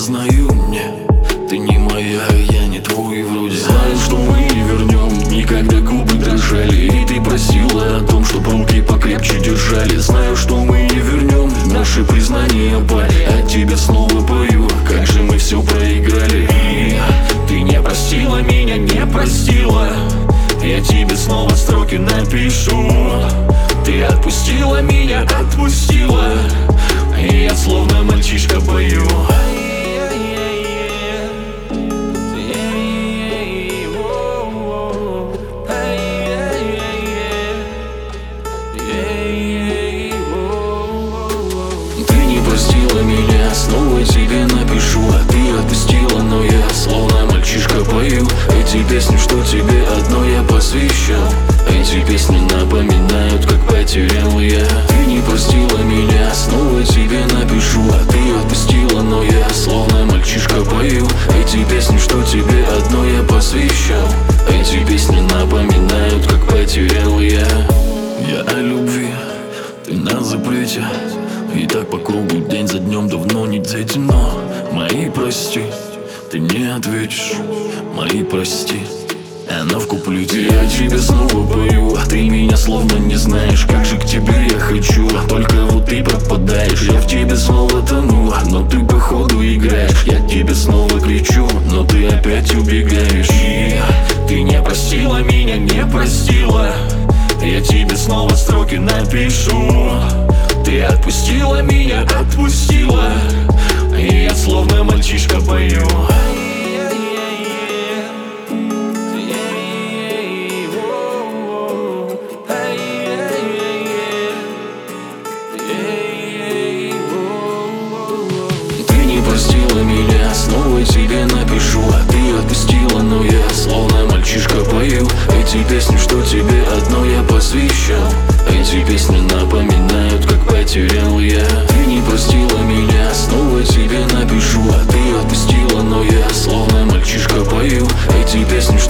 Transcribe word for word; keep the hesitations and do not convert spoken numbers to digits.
признаю мне, ты не моя, я не твой вроде. Знаю, что мы не вернем, никогда губы дрожали. И ты просила о том, чтоб руки покрепче держали. Знаю, что мы не вернем наши признания, парень. А тебе снова пою, как же мы все проиграли. И ты не простила меня, не простила. Я тебе снова строки напишу. Ты отпустила меня, отпустила. И я словно мальчишка пою. Ты не простила меня, снова тебе напишу. А ты отпустила, но я словно мальчишка пою. Эти песни, что тебе одной я посвящал. Эти песни напоминают, как потерял я. Ты не простила меня, снова тебе напишу. А ты отпустила, но я словно мальчишка пою. Эти песни, что тебе одной я посвящал. Эти песни напоминают, как потерял я. Я о любви, ты на запрете. И так по кругу день за днем давно не дети. Но мои прости, ты не ответишь. Мои прости, она в куплете. Я тебе снова пою, ты меня словно не знаешь. Как же к тебе я хочу, только вот ты пропадаешь. Я в тебе снова тону, но ты походу играешь. Я тебе снова кричу, но ты опять убегаешь. И ты не простила меня, не простила. Я тебе снова строки напишу. Ты отпустила меня, отпустила. И я словно мальчишка пою. Ты не простила меня, снова тебе напишу. А ты отпустила, но я словно мальчишка пою. Эти песни, что тебе одной я посвящал. Эти песни напоминают, как потерял я. Ты не простила меня, снова тебе напишу. А ты отпустила, но я словно мальчишка пою. Эти песни, что